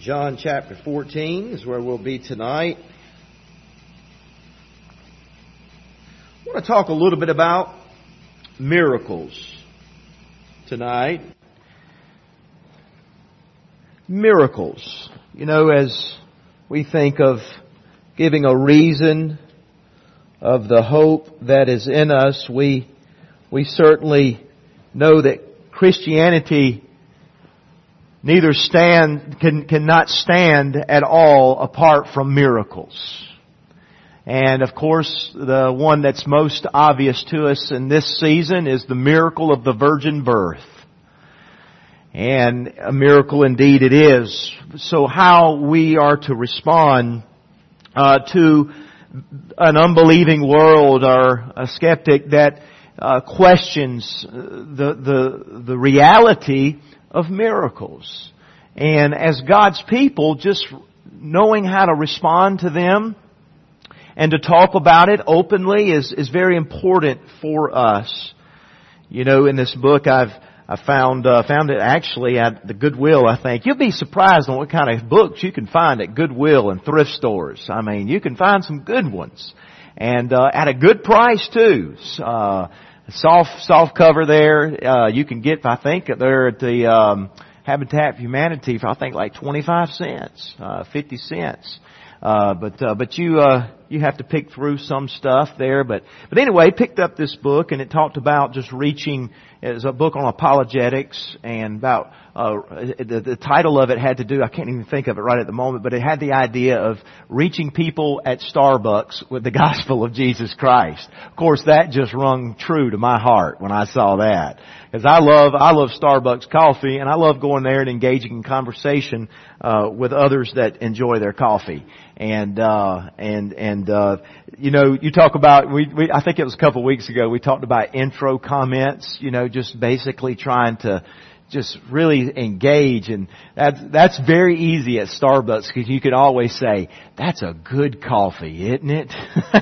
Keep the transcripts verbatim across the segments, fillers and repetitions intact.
John chapter fourteen is where we'll be tonight. I want to talk a little bit about miracles tonight. Miracles. You know, as we think of giving a reason of the hope that is in us, we we certainly know that Christianity neither stand can cannot stand at all apart from miracles. And of course, the one that's most obvious to us in this season is the miracle of the virgin birth. And a miracle indeed it is. So how we are to respond uh, to an unbelieving world or a skeptic that uh, questions the the the reality of miracles. And as God's people, just knowing how to respond to them and to talk about it openly is, is very important for us. You know, in this book I've I found uh, found it actually at the Goodwill, I think. You'll be surprised on what kind of books you can find at Goodwill and thrift stores. I mean, you can find some good ones. And uh, at a good price too. Uh Soft, soft cover there. Uh, you can get, I think, there at the um, Habitat for Humanity for I think like twenty-five cents, uh, fifty cents. Uh, but uh, but you uh, you have to pick through some stuff there. But but anyway, picked up this book and it talked about just reaching. It was a book on apologetics and about uh, the, the title of it had to do. I can't even think of it right at the moment, but it had the idea of reaching people at Starbucks with the gospel of Jesus Christ. Of course, that just rung true to my heart when I saw that, because I love I love Starbucks coffee and I love going there and engaging in conversation uh, with others that enjoy their coffee. And, uh, and, and, uh, you know, you talk about, we, we, I think it was a couple of weeks ago, we talked about intro comments, you know, just basically trying to just really engage. And that's, that's very easy at Starbucks because you can always say, that's a good coffee, isn't it?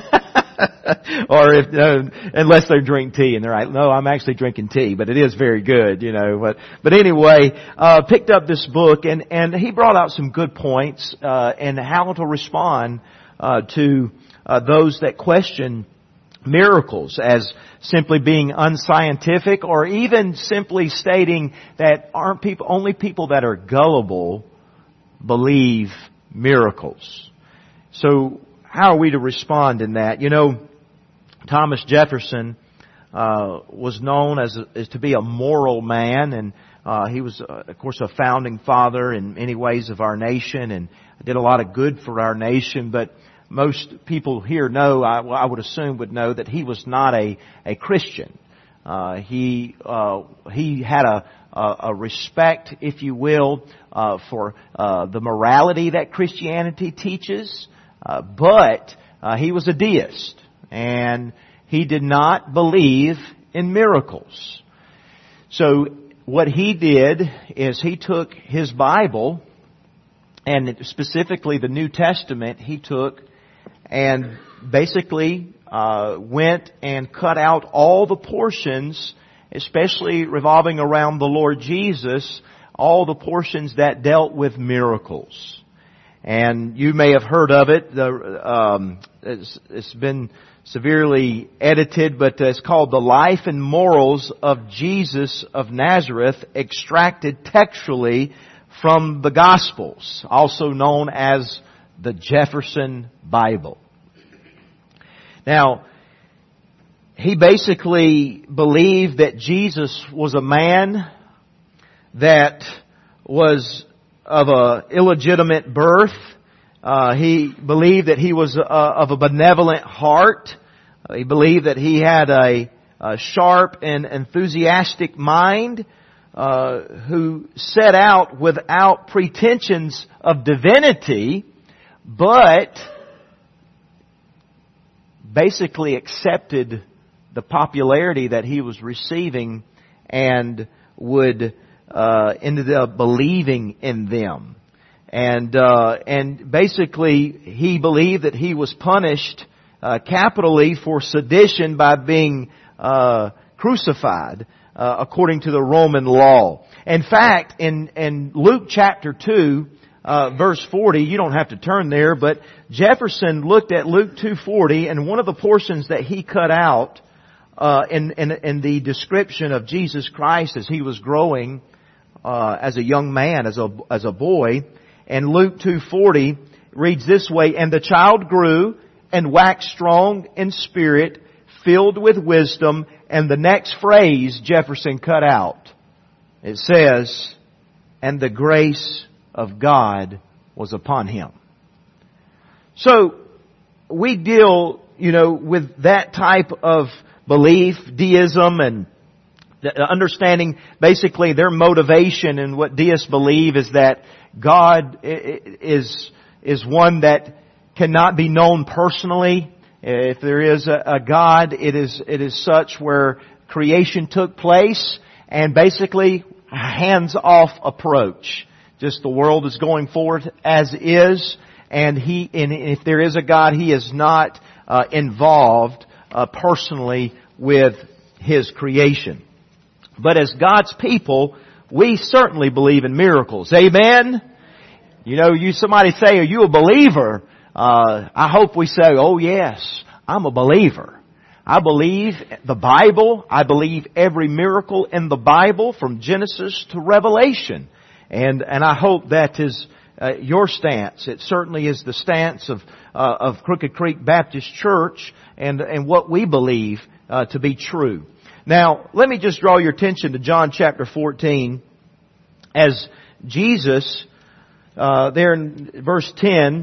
Or if, uh, unless they drink tea and they're like, no, I'm actually drinking tea, but it is very good, you know, but, but anyway, uh, picked up this book and, and he brought out some good points, uh, and how to respond, uh, to, uh, those that question miracles as simply being unscientific or even simply stating that aren't people, only people that are gullible believe miracles. So, how are we to respond in that? You know, Thomas Jefferson uh, was known as, a, as to be a moral man, and uh, he was, uh, of course, a founding father in many ways of our nation, and did a lot of good for our nation. But most people here know, I, I would assume, would know that he was not a a Christian. Uh, he uh, he had a a, a respect, if you will, uh, for uh, the morality that Christianity teaches. Uh, but uh, he was a deist, and he did not believe in miracles. So what he did is he took his Bible, and specifically the New Testament, he took and basically uh, went and cut out all the portions, especially revolving around the Lord Jesus, all the portions that dealt with miracles. And you may have heard of it. The, um, it's, it's been severely edited, but it's called The Life and Morals of Jesus of Nazareth, extracted textually from the Gospels, also known as the Jefferson Bible. Now, he basically believed that Jesus was a man that was of a illegitimate birth. Uh, he believed that he was uh, of a benevolent heart. Uh, he believed that he had a, a sharp and enthusiastic mind, uh, who set out without pretensions of divinity, but basically accepted the popularity that he was receiving and would Uh, ended up believing in them. And, uh, and basically he believed that he was punished, uh, capitally for sedition by being, uh, crucified, uh, according to the Roman law. In fact, in, in Luke chapter two, uh, verse forty. You don't have to turn there, but Jefferson looked at Luke two forty, and one of the portions that he cut out uh, in, in, in the description of Jesus Christ as He was growing uh, as a young man, as a as a boy, and Luke two forty reads this way: "And the child grew and waxed strong in spirit, filled with wisdom." And the next phrase Jefferson cut out. It says, "And the grace of God was upon him." So, we deal, you know, with that type of belief, deism, and understanding basically their motivation, and what deists believe is that God is, is one that cannot be known personally. If there is a, a God, it is, it is such where creation took place and basically a hands-off approach. Just the world is going forward as is, and He, and if there is a God, He is not uh, involved uh, personally with His creation. But as God's people, we certainly believe in miracles. Amen? You know, you somebody say, "Are you a believer?" Uh, I hope we say, "Oh yes, I'm a believer. I believe the Bible. I believe every miracle in the Bible from Genesis to Revelation." And, and I hope that is uh, your stance. It certainly is the stance of, uh, of Crooked Creek Baptist Church, and, and what we believe uh, to be true. Now, let me just draw your attention to John chapter fourteen, as Jesus, uh, there in verse ten,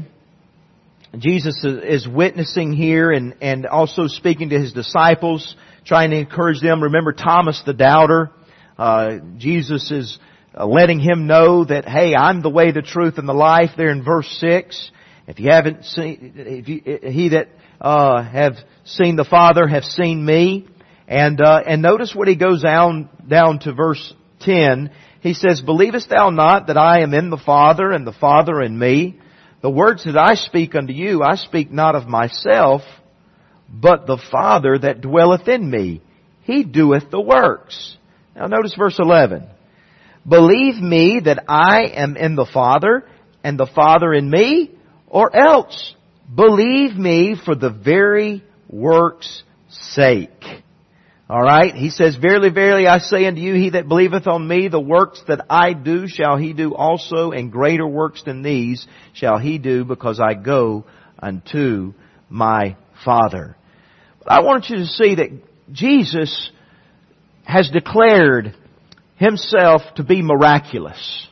Jesus is witnessing here and, and also speaking to His disciples, trying to encourage them. Remember Thomas the doubter. Uh, Jesus is letting him know that, hey, I'm the way, the truth, and the life, there in verse six. If you haven't seen, if you, he that uh, have seen the Father have seen me. And uh, and notice what he goes down, down to verse ten. He says, "Believest thou not that I am in the Father, and the Father in me? The words that I speak unto you, I speak not of myself, but the Father that dwelleth in me, He doeth the works." Now notice verse eleven. "Believe me that I am in the Father, and the Father in me, or else believe me for the very works' sake." Alright, he says, "Verily, verily, I say unto you, he that believeth on me, the works that I do shall he do also, and greater works than these shall he do, because I go unto my Father." But I want you to see that Jesus has declared Himself to be miraculous.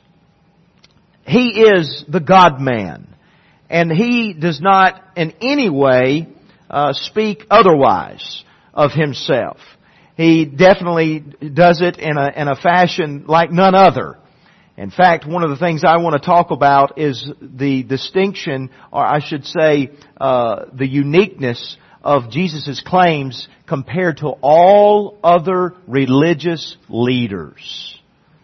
He is the God-man, and He does not in any way uh, speak otherwise of Himself. He definitely does it in a, in a fashion like none other. In fact, one of the things I want to talk about is the distinction, or I should say, uh, the uniqueness of Jesus' claims compared to all other religious leaders.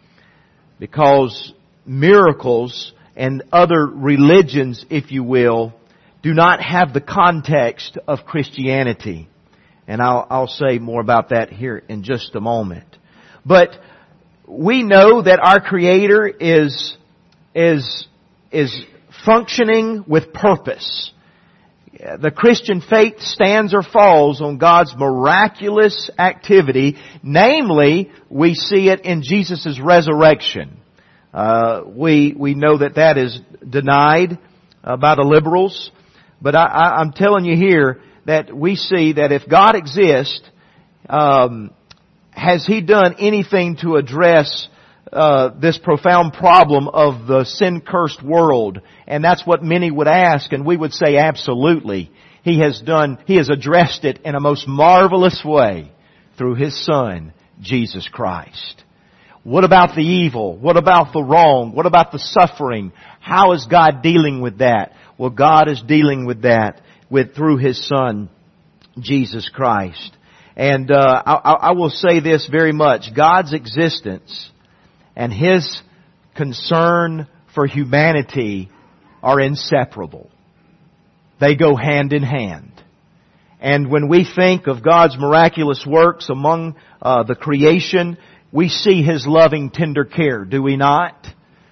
Because miracles and other religions, if you will, do not have the context of Christianity. And I'll, I'll say more about that here in just a moment. But we know that our Creator is, is, is functioning with purpose. The Christian faith stands or falls on God's miraculous activity. Namely, we see it in Jesus' resurrection. Uh, we, we know that that is denied uh, by the liberals. But I, I, I'm telling you here, that we see that if God exists, um, has He done anything to address uh, this profound problem of the sin-cursed world? And that's what many would ask, and we would say absolutely. He has done, He has addressed it in a most marvelous way through His Son, Jesus Christ. What about the evil? What about the wrong? What about the suffering? How is God dealing with that? Well, God is dealing with that with through His Son, Jesus Christ. And uh, I, I will say this very much. God's existence and His concern for humanity are inseparable. They go hand in hand. And when we think of God's miraculous works among uh, the creation, we see His loving, tender care, do we not?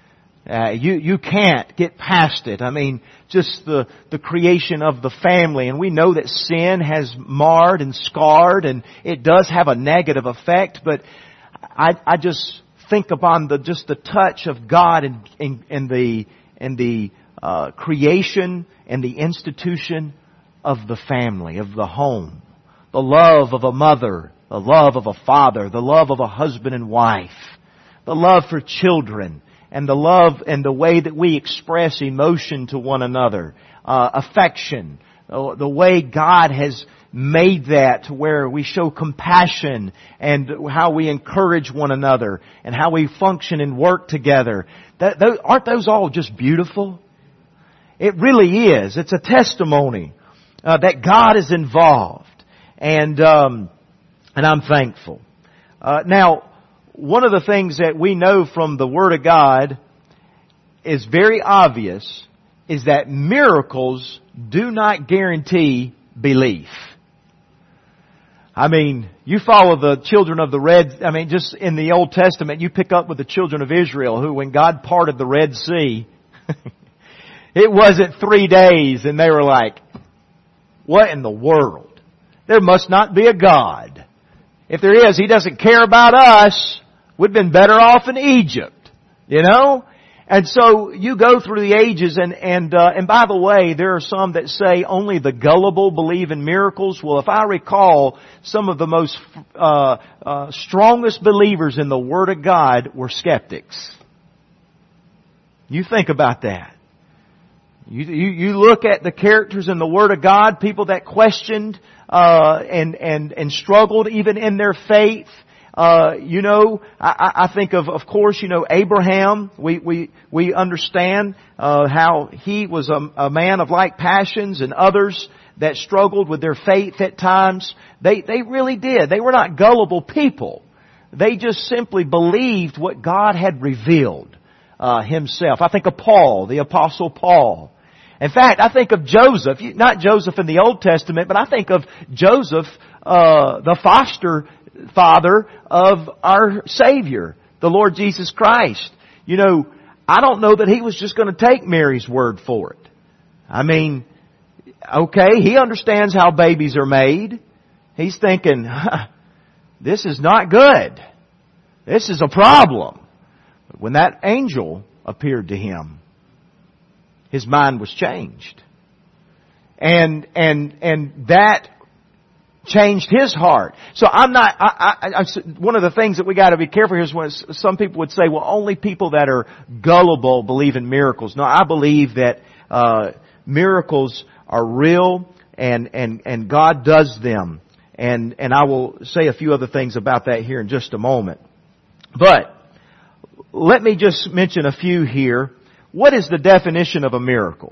Uh, you, you can't get past it. I mean, just the, the creation of the family. And we know that sin has marred and scarred, and it does have a negative effect, but I, I just think upon the, just the touch of God in, in, in the, in the, uh, creation and the institution of the family, of the home. The love of a mother, the love of a father, the love of a husband and wife, the love for children, and the love and the way that we express emotion to one another, uh, affection, uh, the way God has made that to where we show compassion and how we encourage one another and how we function and work together. That, those, aren't those all just beautiful? It really is. It's a testimony uh, that God is involved, and um, and I'm thankful. Uh, now, one of the things that we know from the Word of God is very obvious is that miracles do not guarantee belief. I mean, you follow the children of the Red, I mean, just in the Old Testament, you pick up with the children of Israel who, when God parted the Red Sea, it wasn't three days and they were like, what in the world? There must not be a God. If there is, He doesn't care about us. We'd been better off in Egypt, you know? And so you go through the ages, and and uh, and by the way, there are some that say only the gullible believe in miracles. Well, if I recall, some of the most uh, uh, strongest believers in the Word of God were skeptics. You think about that. You you, you look at the characters in the Word of God, people that questioned uh, and and and struggled even in their faith. Uh, you know, I, I think of, of course, you know, Abraham. We we we understand uh, how he was a, a man of like passions, and others that struggled with their faith at times. They they really did. They were not gullible people. They just simply believed what God had revealed uh, Himself. I think of Paul, the Apostle Paul. In fact, I think of Joseph, not Joseph in the Old Testament, but I think of Joseph, uh, the foster father of our Savior, the Lord Jesus Christ. You know, I don't know that he was just going to take Mary's word for it. I mean, okay, he understands how babies are made. He's thinking, huh, this is not good. This is a problem. But when that angel appeared to him, his mind was changed. And, and, and that changed his heart. So I'm not, I, I, I, one of the things that we got to be careful here is when some people would say, well, only people that are gullible believe in miracles. No, I believe that, uh, miracles are real, and, and, and God does them. And, and I will say a few other things about that here in just a moment. But, let me just mention a few here. What is the definition of a miracle?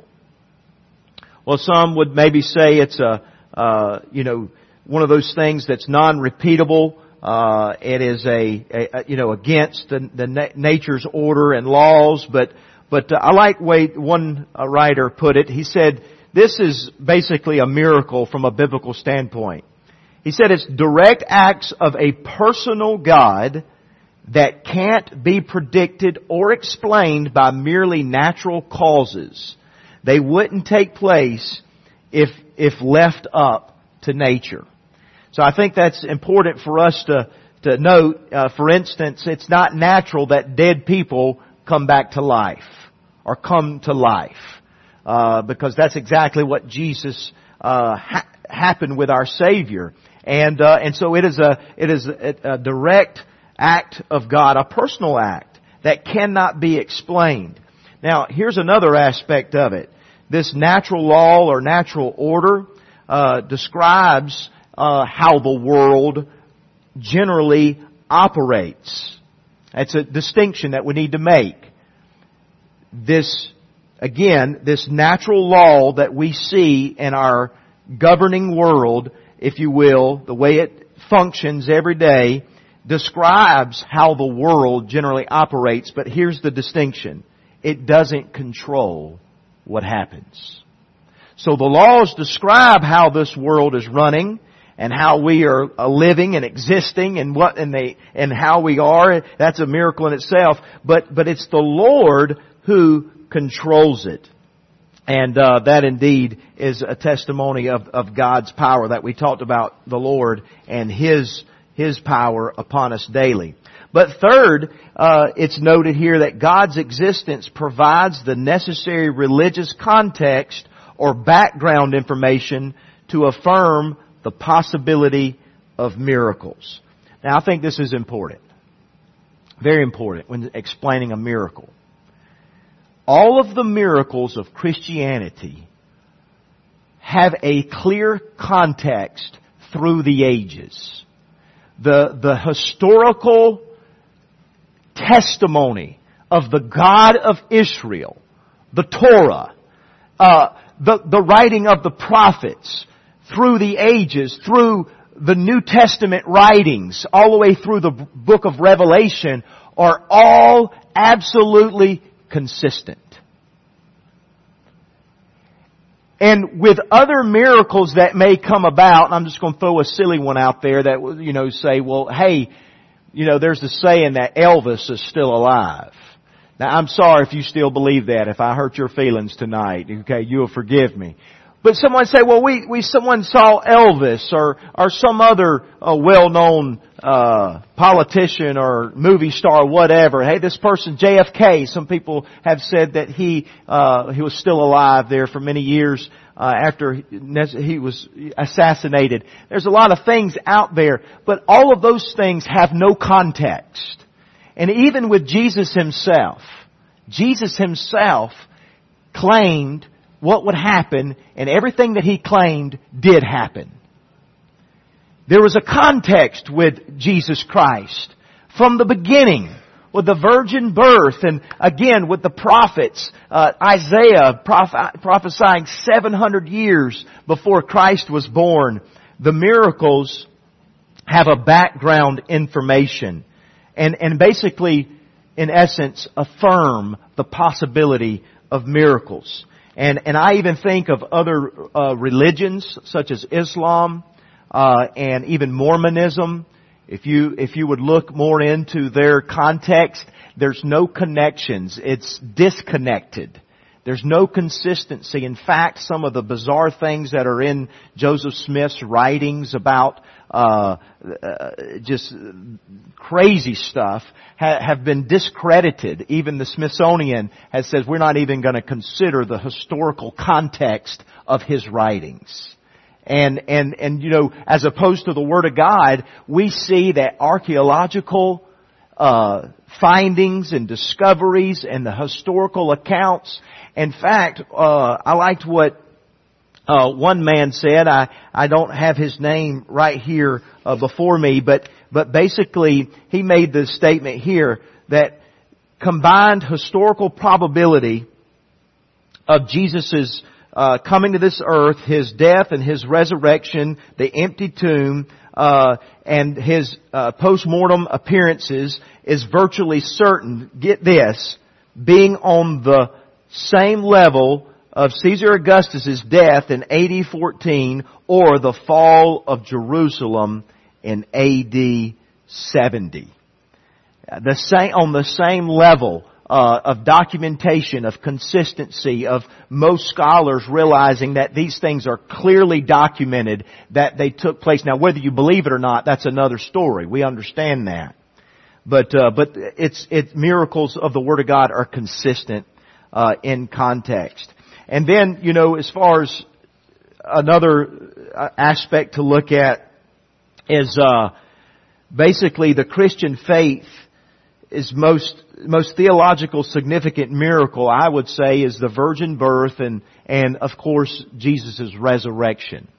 Well, some would maybe say it's a, uh, you know, one of those things that's non-repeatable. Uh, it is a, a, you know, against the, the na- nature's order and laws. But, but uh, I like the way one uh, writer put it. He said, this is basically a miracle from a biblical standpoint. He said it's direct acts of a personal God that can't be predicted or explained by merely natural causes. They wouldn't take place if, if left up to nature. So I think that's important for us to, to note. Uh, for instance, it's not natural that dead people come back to life or come to life. Uh, because that's exactly what Jesus, uh, ha- happened with our Savior. And, uh, and so it is a, it is a, a direct act of God, a personal act that cannot be explained. Now, here's another aspect of it. This natural law or natural order, uh, describes Uh, how the world generally operates. That's a distinction that we need to make. This, again, this natural law that we see in our governing world, if you will, the way it functions every day, describes how the world generally operates. But here's the distinction. It doesn't control what happens. So the laws describe how this world is running, and how we are living and existing, and what and they and how we are. That's a miracle in itself. But but it's the Lord who controls it. And uh, that indeed is a testimony of, of God's power, that we talked about the Lord and His His power upon us daily. But third, uh, it's noted here that God's existence provides the necessary religious context or background information to affirm the possibility of miracles. Now, I think this is important. Very important when explaining a miracle. All of the miracles of Christianity have a clear context through the ages. The, the historical testimony of the God of Israel, the Torah, uh, the, the writing of the prophets through the ages, through the New Testament writings, all the way through the book of Revelation, are all absolutely consistent. And with other miracles that may come about, and I'm just going to throw a silly one out there that, you know, say, well, hey, you know, there's the saying that Elvis is still alive. Now, I'm sorry if you still believe that. If I hurt your feelings tonight, okay, you'll forgive me. But someone say, well, we, we, someone saw Elvis or, or some other uh, well-known, uh, politician or movie star or whatever. Hey, this person, J F K, some people have said that he, uh, he was still alive there for many years, uh, after he was assassinated. There's a lot of things out there, but all of those things have no context. And even with Jesus Himself, Jesus Himself claimed what would happen, and everything that He claimed did happen. There was a context with Jesus Christ from the beginning, with the virgin birth, and again with the prophets, uh, Isaiah proph- prophesying seven hundred years before Christ was born. The miracles have a background information, and, and basically, in essence, affirm the possibility of miracles. And, and I even think of other uh, religions such as Islam uh, and even Mormonism. If you if you would look more into their context, there's no connections. It's disconnected. There's no consistency. In fact, some of the bizarre things that are in Joseph Smith's writings about uh, uh just crazy stuff ha- have been discredited. Even the Smithsonian has said we're not even going to consider the historical context of his writings. And, and, and, you know, as opposed to the Word of God, we see that archaeological, uh, findings and discoveries and the historical accounts. In fact, uh, I liked what, uh, one man said. I, I don't have his name right here, uh, before me, but, but basically he made the statement here that combined historical probability of Jesus's Uh, coming to this earth, His death and His resurrection, the empty tomb, uh, and His uh, post-mortem appearances is virtually certain, get this, being on the same level of Caesar Augustus' death in A D fourteen or the fall of Jerusalem in A D seventy. The same, on the same level Uh, of documentation, of consistency, of most scholars realizing that these things are clearly documented, that they took place. Now, whether you believe it or not, that's another story. We understand that. But, uh, but it's, it's miracles of the Word of God are consistent, uh, in context. And then, you know, as far as another aspect to look at is, uh, basically the Christian faith is most most theological significant miracle, I would say, is the virgin birth and and of course Jesus' resurrection.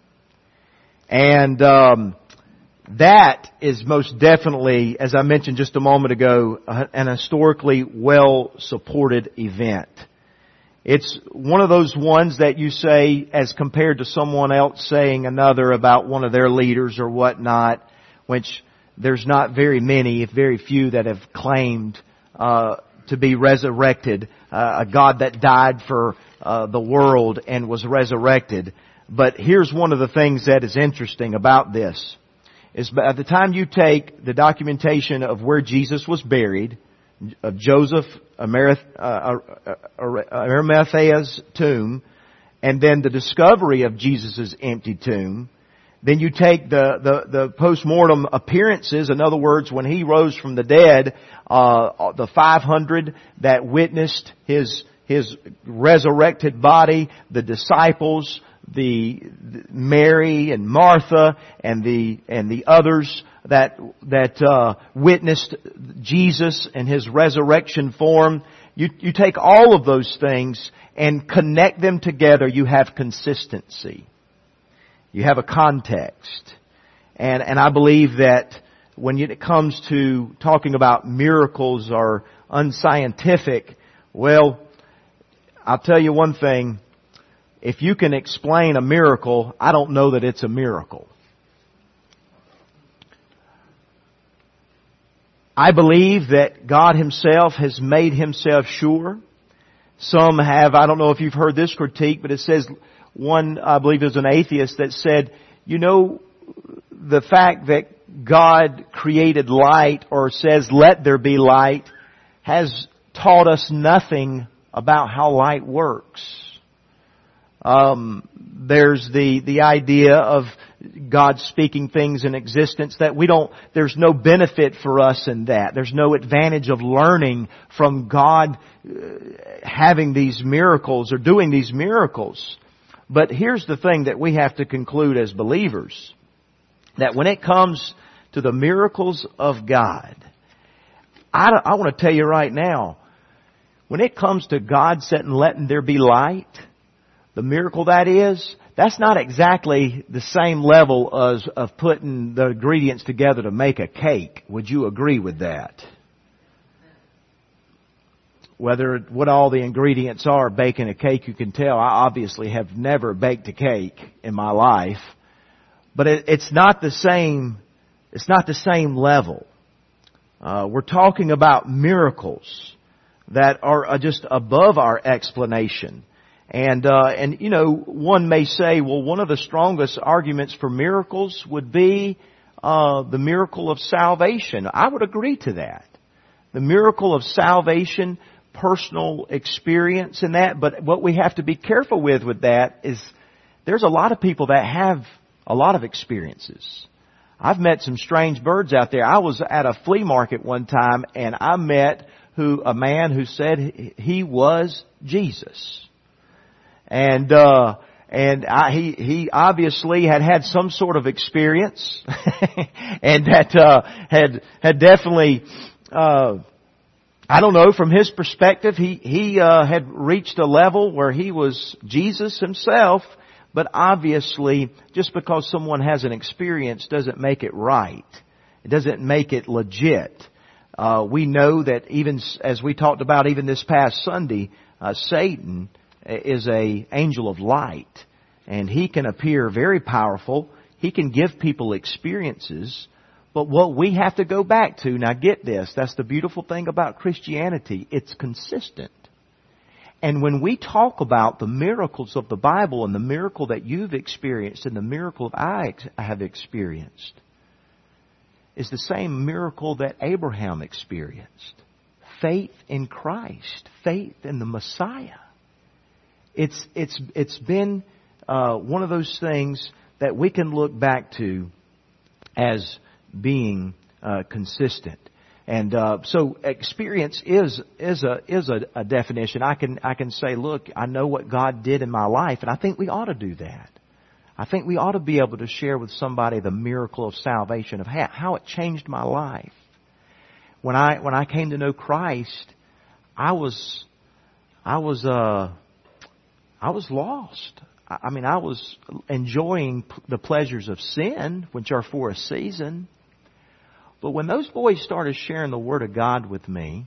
And um, that is most definitely, as I mentioned just a moment ago, an historically well supported event. It's one of those ones that you say, as compared to someone else saying another about one of their leaders or whatnot, which there's not very many, if very few, that have claimed uh, to be resurrected, uh, a God that died for uh, the world and was resurrected. But here's one of the things that is interesting about this, is by the time you take the documentation of where Jesus was buried, of Joseph Arimathea's tomb, and then the discovery of Jesus' empty tomb. Then you take the, the, the post-mortem appearances, in other words, when He rose from the dead, uh, the five hundred that witnessed His, His resurrected body, the disciples, the, the Mary and Martha, and the, and the others that, that, uh, witnessed Jesus in His resurrection form. You, you take all of those things and connect them together, you have consistency. You have a context. And, and I believe that when it comes to talking about miracles or unscientific, well, I'll tell you one thing. If you can explain a miracle, I don't know that it's a miracle. I believe that God Himself has made Himself sure. Some have, I don't know if you've heard this critique, but it says, one, I believe, is an atheist that said, you know, the fact that God created light or says, let there be light, has taught us nothing about how light works. Um, there's the, the idea of God speaking things in existence that we don't, there's no benefit for us in that. There's no advantage of learning from God uh, having these miracles or doing these miracles. But here's the thing that we have to conclude as believers. That when it comes to the miracles of God, I, I want to tell you right now, when it comes to God setting, letting there be light, the miracle that is, that's not exactly the same level as of putting the ingredients together to make a cake. Would you agree with that? Whether, what all the ingredients are baking a cake, you can tell. I obviously have never baked a cake in my life. But it, it's not the same, it's not the same level. Uh, we're talking about miracles that are just above our explanation. And, uh, and, you know, one may say, well, one of the strongest arguments for miracles would be, uh, the miracle of salvation. I would agree to that. The miracle of salvation, personal experience in that. But what we have to be careful with with that is there's a lot of people that have a lot of experiences. I've met some strange birds out there. I was at a flea market one time and I met who, a man who said he was Jesus. And, uh, and I, he, he obviously had had some sort of experience and that, uh, had, had definitely, uh, I don't know, from his perspective, he, he, uh, had reached a level where he was Jesus himself, but obviously, just because someone has an experience doesn't make it right. It doesn't make it legit. Uh, we know that even, as we talked about even this past Sunday, uh, Satan is a angel of light, and he can appear very powerful. He can give people experiences, but what we have to go back to, now get this, that's the beautiful thing about Christianity, it's consistent. And when we talk about the miracles of the Bible and the miracle that you've experienced and the miracle that I have experienced, is the same miracle that Abraham experienced. Faith in Christ, faith in the Messiah. It's, it's, it's been, uh, one of those things that we can look back to as being, uh, consistent. And, uh, so experience is, is a, is a, a definition. I can, I can say, look, I know what God did in my life, and I think we ought to do that. I think we ought to be able to share with somebody the miracle of salvation, of how, how it changed my life. When I, when I came to know Christ, I was, I was, uh, I was lost. I mean, I was enjoying the pleasures of sin, which are for a season. But when those boys started sharing the Word of God with me,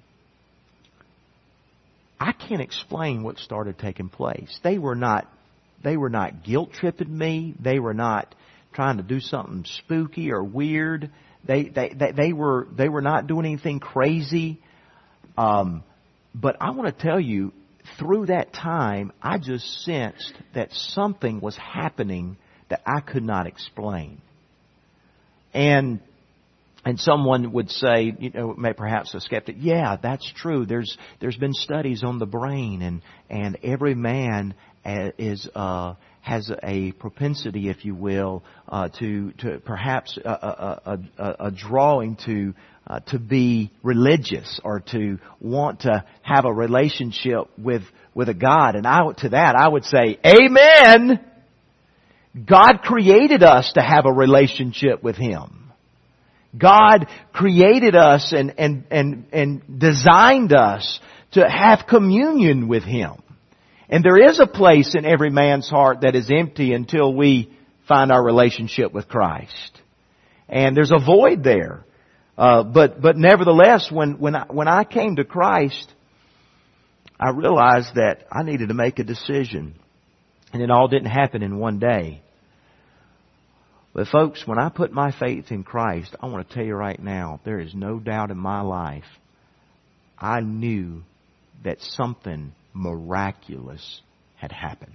I can't explain what started taking place. They were not, they were not guilt-tripping me. They were not trying to do something spooky or weird. They, they, they, they were, they were not doing anything crazy. Um, but I want to tell you, through that time, I just sensed that something was happening that I could not explain. And And someone would say, you know, may perhaps a skeptic, yeah, that's true. There's there's been studies on the brain, and and every man is uh, has a propensity, if you will, uh, to to perhaps a, a, a, a drawing to uh, to be religious or to want to have a relationship with with a God. And I to that I would say, amen. God created us to have a relationship with Him. God created us and, and, and, and designed us to have communion with Him. And there is a place in every man's heart that is empty until we find our relationship with Christ. And there's a void there. Uh, but, but nevertheless, when, when I, when I came to Christ, I realized that I needed to make a decision. And it all didn't happen in one day. But folks, when I put my faith in Christ, I want to tell you right now, there is no doubt in my life, I knew that something miraculous had happened.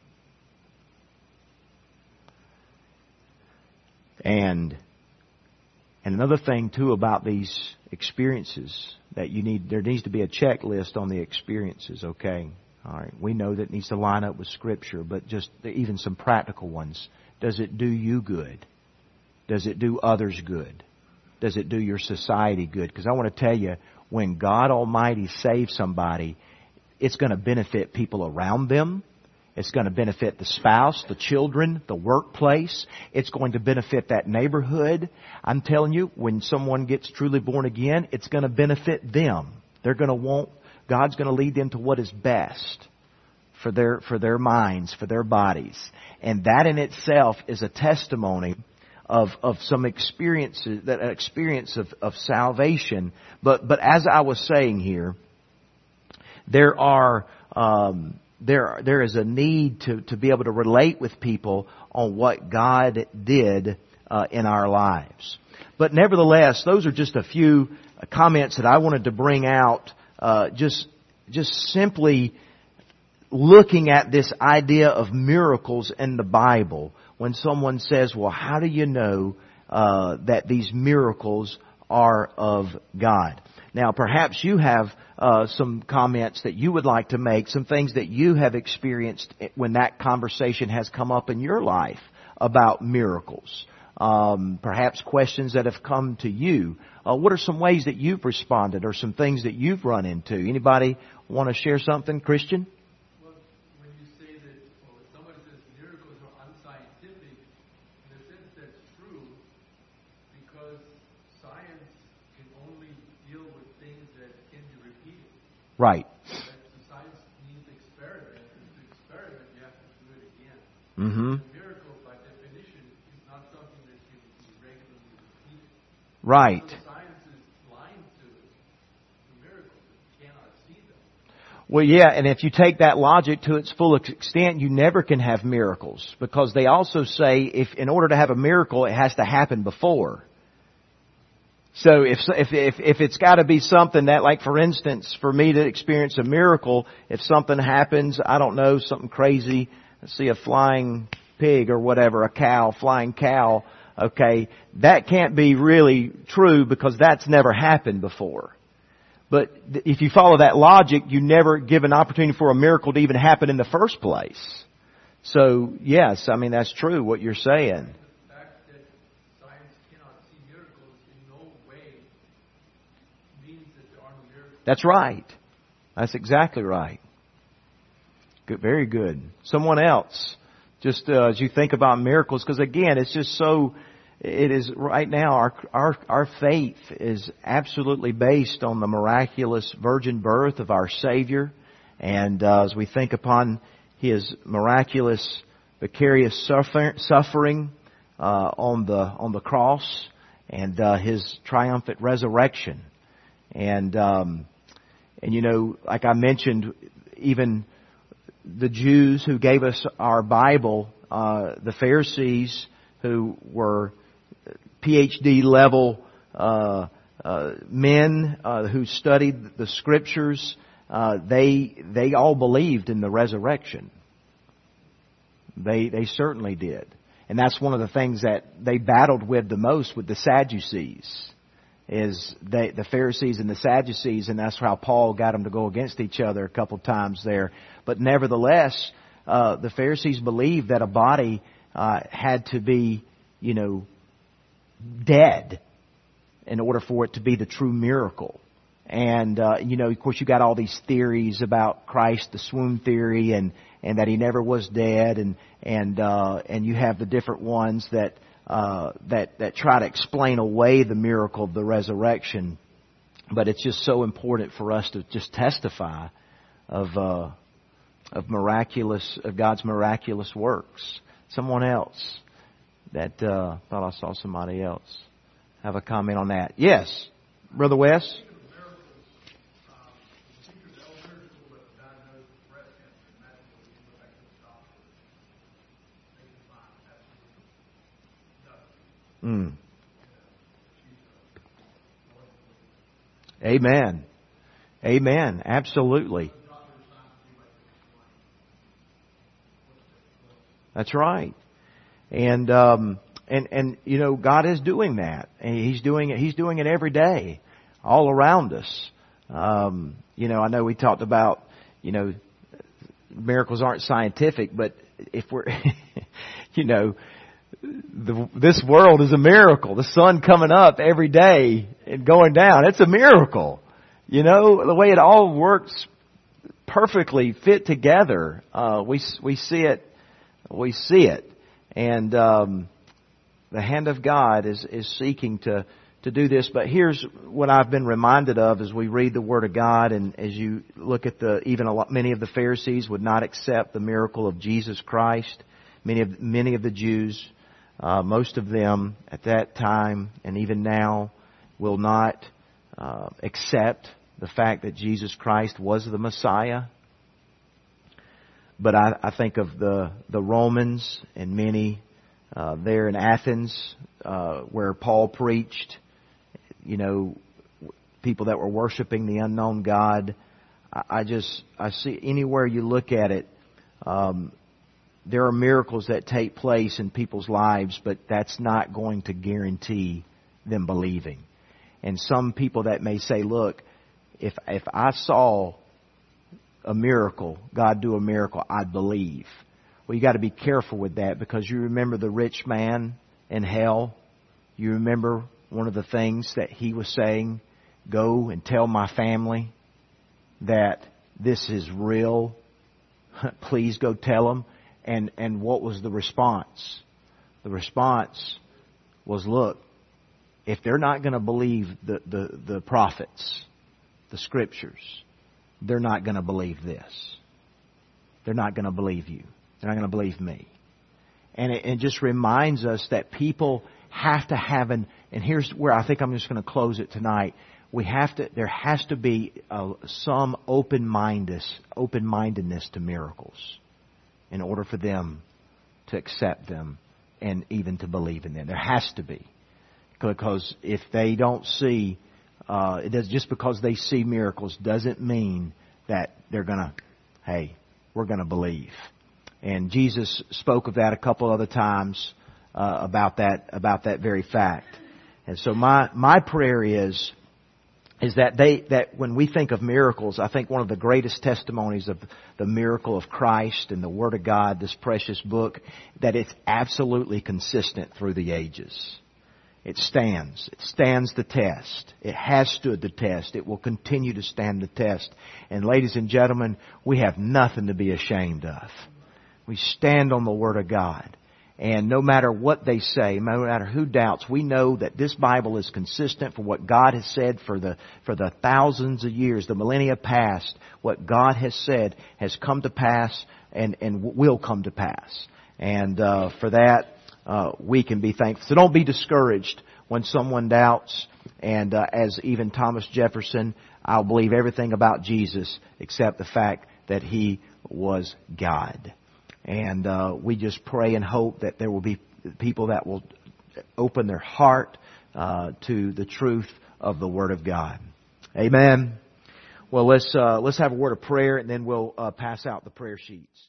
And, and another thing too about these experiences, that you need, there needs to be a checklist on the experiences, okay? All right, we know that it needs to line up with Scripture, but just even some practical ones. Does it do you good? Does it do others good? Does it do your society good? Because I want to tell you, when God Almighty saves somebody, it's going to benefit people around them. It's going to benefit the spouse, the children, the workplace. It's going to benefit that neighborhood. I'm telling you, when someone gets truly born again, it's going to benefit them. They're going to want, God's going to lead them to what is best for their, for their minds, for their bodies. And that in itself is a testimony of, of some experiences, that an experience of, of salvation. But, but as I was saying here, there are, um, there, there is a need to, to be able to relate with people on what God did, uh, in our lives. But nevertheless, those are just a few comments that I wanted to bring out, uh, just, just simply looking at this idea of miracles in the Bible. When someone says, well, how do you know uh, that these miracles are of God? Now, perhaps you have uh, some comments that you would like to make, some things that you have experienced when that conversation has come up in your life about miracles. Um, perhaps questions that have come to you. Uh, what are some ways that you've responded, or some things that you've run into? Anybody want to share something, Christian? Right. Science needs experiment. And to experiment, you have to do it again. Mm-hmm. A miracle, by definition, is not something that can be regularly repeated. Right. So science is blind to the miracles. You cannot see them. Well, yeah, and if you take that logic to its full extent, you never can have miracles, because they also say if in order to have a miracle, it has to happen before. So if if if, if it's got to be something that, like for instance, for me to experience a miracle, if something happens, I don't know, something crazy, let's see a flying pig or whatever, a cow, flying cow, okay, that can't be really true because that's never happened before. But if you follow that logic, you never give an opportunity for a miracle to even happen in the first place. So yes, I mean, that's true what you're saying. That's right. That's exactly right. Good, very good. Someone else, just uh, as you think about miracles, because again, it's just so, it is right now, our, our, our faith is absolutely based on the miraculous virgin birth of our Savior. And uh, as we think upon His miraculous vicarious suffer, suffering uh, on the on the cross, and uh, His triumphant resurrection. And, um, and you know, like I mentioned, even the Jews who gave us our Bible, uh, the Pharisees who were P H D level uh, uh, men uh, who studied the Scriptures, uh, they they all believed in the resurrection. They they certainly did. And that's one of the things that they battled with the most with the Sadducees, is they, the Pharisees and the Sadducees, and that's how Paul got them to go against each other a couple times there. But nevertheless, uh, the Pharisees believed that a body uh, had to be, you know, dead in order for it to be the true miracle. And, uh, you know, of course, you got all these theories about Christ, the swoon theory, and, and that He never was dead, and, and, uh, and you have the different ones that, uh, that, that try to explain away the miracle of the resurrection. But it's just so important for us to just testify of, uh, of miraculous, of God's miraculous works. Someone else that, uh, thought I saw somebody else have a comment on that. Yes, Brother Wes? Mm. Amen. Amen. Absolutely. That's right. And um, and and you know, God is doing that, and He's doing it. He's doing it every day, all around us. Um, you know, I know we talked about, you know, miracles aren't scientific, but if we're, you know. The, this world is a miracle. The sun coming up every day and going down, it's a miracle. You know, the way it all works perfectly fit together. Uh, we we see it, we see it, and um, the hand of God is is seeking to to do this. But here's what I've been reminded of as we read the Word of God, and as you look at the even a lot, many of the Pharisees would not accept the miracle of Jesus Christ. Many of many of the Jews. Uh, most of them at that time and even now will not uh, accept the fact that Jesus Christ was the Messiah. But I, I think of the, the Romans and many uh, there in Athens uh, where Paul preached, you know, people that were worshiping the unknown God. I, I just, I see anywhere you look at it, um, there are miracles that take place in people's lives, but that's not going to guarantee them believing. And some people that may say, look, if if I saw a miracle, God do a miracle, I'd believe. Well, you got to be careful with that, because you remember the rich man in hell. You remember one of the things that he was saying, go and tell my family that this is real. Please go tell them. And and what was the response? The response was, look, if they're not going to believe the, the, the prophets, the Scriptures, they're not going to believe this. They're not going to believe you. They're not going to believe me. And it, it just reminds us that people have to have an, and here's where I think I'm just going to close it tonight. We have to, there has to be uh, some open-mindedness, open-mindedness to miracles, in order for them to accept them and even to believe in them. There has to be. Because if they don't see, uh, it does, just because they see miracles doesn't mean that they're going to, hey, we're going to believe. And Jesus spoke of that a couple other times uh, about that about that very fact. And so my my prayer is is that they that when we think of miracles, I think one of the greatest testimonies of the miracle of Christ and the Word of God, this precious book, that it's absolutely consistent through the ages. It stands. It stands the test. It has stood the test. It will continue to stand the test. And ladies and gentlemen, we have nothing to be ashamed of. We stand on the Word of God. And no matter what they say, no matter who doubts, we know that this Bible is consistent for what God has said for the for the thousands of years, the millennia past. What God has said has come to pass and, and will come to pass. And uh, for that, uh, we can be thankful. So don't be discouraged when someone doubts. And uh, as even Thomas Jefferson, I'll believe everything about Jesus except the fact that He was God. And uh, we just pray and hope that there will be people that will open their heart uh, to the truth of the Word of God. Amen. Well, let's uh, let's have a word of prayer, and then we'll uh, pass out the prayer sheets.